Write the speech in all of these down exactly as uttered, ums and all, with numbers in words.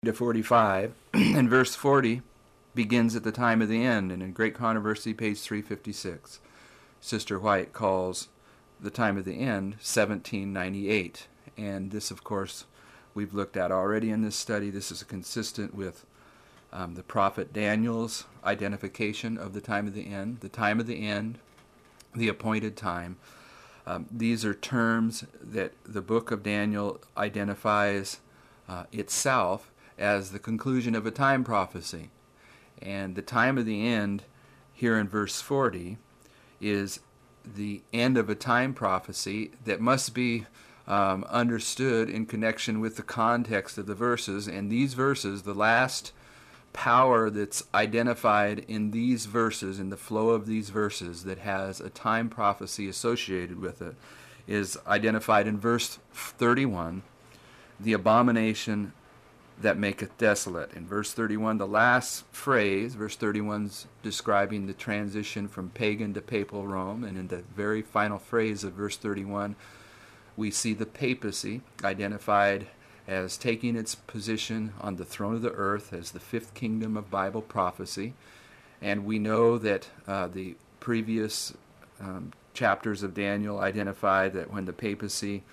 to forty-five, and verse forty begins at the time of the end, and in Great Controversy, page three fifty-six, Sister White calls the time of the end seventeen ninety-eight, and this, of course, we've looked at already in this study. This is consistent with um, the prophet Daniel's identification of the time of the end, the time of the end, the appointed time. Um, these are terms that the book of Daniel identifies uh, itself as the conclusion of a time prophecy. And the time of the end here in verse forty is the end of a time prophecy that must be um, understood in connection with the context of the verses. And these verses, the last power that's identified in these verses, in the flow of these verses, that has a time prophecy associated with it, is identified in verse thirty-one, the abomination that maketh desolate. In verse thirty-one, the last phrase, verse thirty-one's describing the transition from pagan to papal Rome, and in the very final phrase of verse thirty-one, we see the papacy identified as taking its position on the throne of the earth as the fifth kingdom of Bible prophecy. And we know that uh, the previous um, chapters of Daniel identify that when the papacy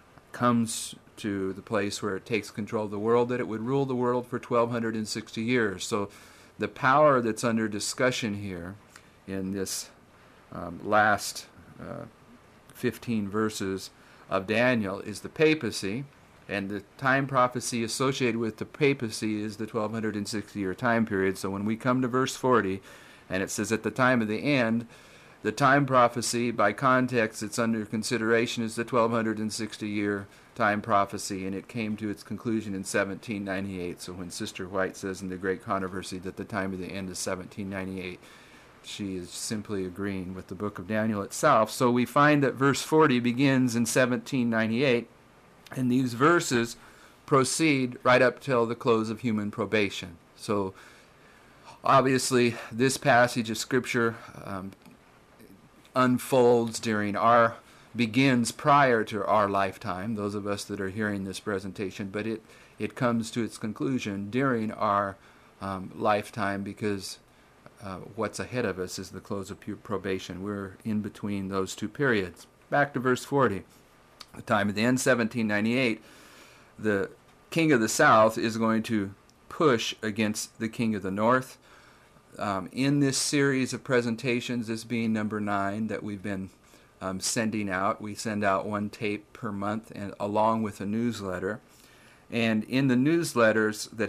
comes to the place where it takes control of the world, that it would rule the world for twelve sixty years. So the power that's under discussion here in this um, last uh, fifteen verses of Daniel is the papacy, and the time prophecy associated with the papacy is the twelve sixty year time period. So when we come to verse forty, and it says at the time of the end, the time prophecy, by context, it's under consideration is the twelve sixty year time prophecy, and it came to its conclusion in seventeen ninety-eight. So when Sister White says in the Great Controversy that the time of the end is seventeen ninety-eight, she is simply agreeing with the book of Daniel itself. So we find that verse forty begins in seventeen ninety-eight, and these verses proceed right up till the close of human probation. So obviously this passage of Scripture um, unfolds during our, begins prior to our lifetime, those of us that are hearing this presentation, but it, it comes to its conclusion during our um, lifetime, because uh, what's ahead of us is the close of probation. We're in between those two periods. Back to verse forty. The time of the end, seventeen ninety-eight, the king of the south is going to push against the king of the north. Um, in this series of presentations, this being number nine that we've been um, sending out, we send out one tape per month, and along with a newsletter. And in the newsletters that